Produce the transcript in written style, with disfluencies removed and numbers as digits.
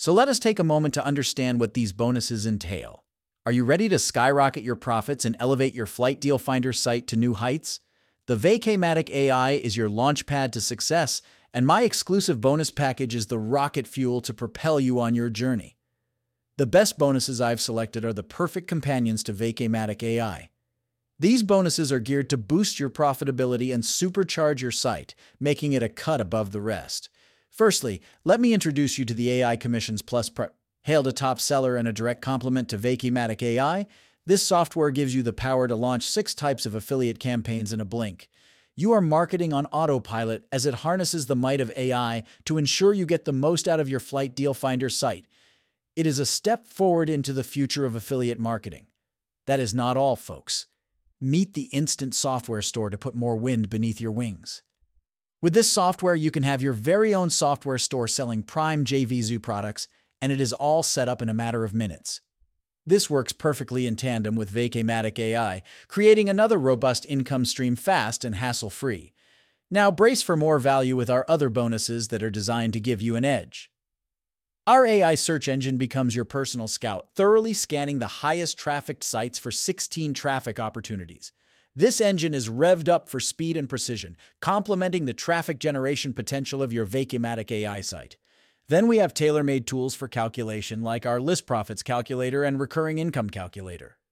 So let us take a moment to understand what these bonuses entail. Are you ready to skyrocket your profits and elevate your Flight Deal Finder site to new heights? The Vacamatic AI is your launchpad to success, and my exclusive bonus package is the rocket fuel to propel you on your journey. The best bonuses I've selected are the perfect companions to Vacamatic AI. These bonuses are geared to boost your profitability and supercharge your site, making it a cut above the rest. Firstly, let me introduce you to the AI Commissions Plus Hailed a top seller and a direct complement to Vacamatic AI, this software gives you the power to launch 6 types of affiliate campaigns in a blink. You are marketing on autopilot as it harnesses the might of AI to ensure you get the most out of your Flight Deal Finder site. It is a step forward into the future of affiliate marketing. That is not all, folks. Meet the Instant Software Store to put more wind beneath your wings. With this software, you can have your very own software store selling prime JVZoo products, and it is all set up in a matter of minutes. This works perfectly in tandem with Vacamatic AI, creating another robust income stream fast and hassle-free. Now brace for more value with our other bonuses that are designed to give you an edge. Our AI search engine becomes your personal scout, thoroughly scanning the highest trafficked sites for 16 traffic opportunities. This engine is revved up for speed and precision, complementing the traffic generation potential of your Vacamatic AI site. Then we have tailor-made tools for calculation like our List Profits Calculator and Recurring Income Calculator.